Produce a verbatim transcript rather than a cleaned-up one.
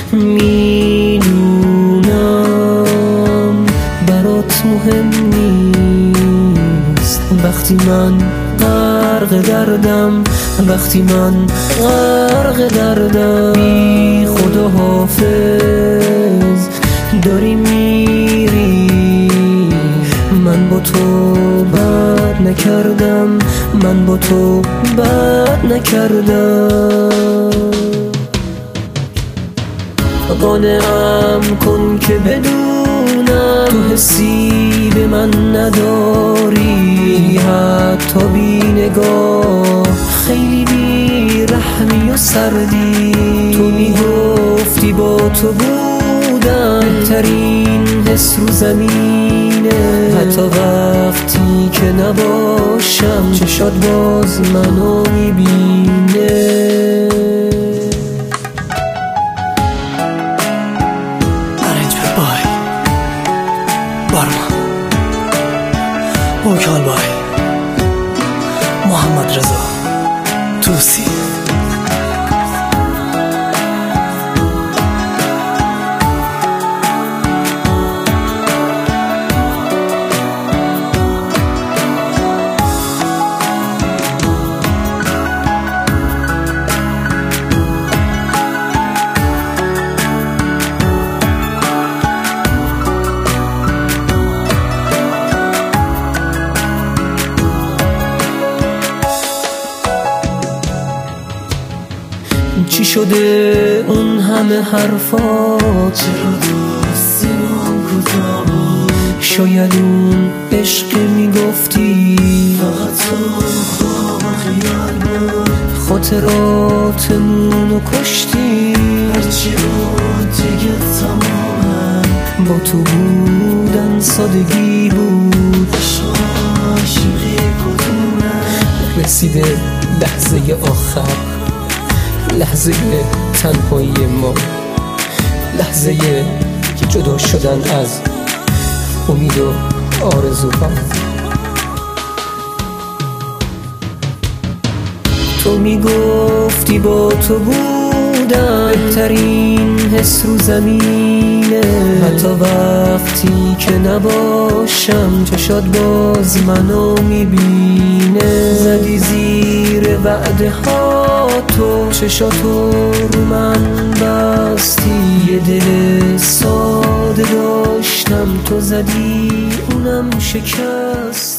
میدونم برات مهم نیست وقتی من غرق دردم، وقتی من غرق دردم. بی خدا حافظ داری میری، من با تو بد نکردم، من با تو بد نکردم. قانعم کن که بدونم تو حسی به من نداری، حتی بی نگاه خیلی بی رحمی و سردی. تو میگفتی با تو بودم بهترین حس رو زمینه، حتی وقتی که نباشم چشات باز منو میبینه. وکال بای محمد رضا توسی. چی شده اون همه حرفات؟ چرا دوستی هم کوتاه بود؟ شاید اون عشق میگفتی فقط تو خواب خیال بود. خاطراتمونو کشتی، هرچی بود دیگه تمامه. با تو بودن سادگی بود. عاشقی کدومه؟ رسیده لحظه آخر، لحظه تنهایی ما، لحظه جدا شدن از امید و آرزوها. تو میگفتی با تو بودم بهترین حس رو زمینه، حتی وقتی که نباشم چشات باز منو میبینه. زدی زیر وعده ها تو، چشاتو رو من بستی. یه دل ساده داشتم تو زدی اونم شکست.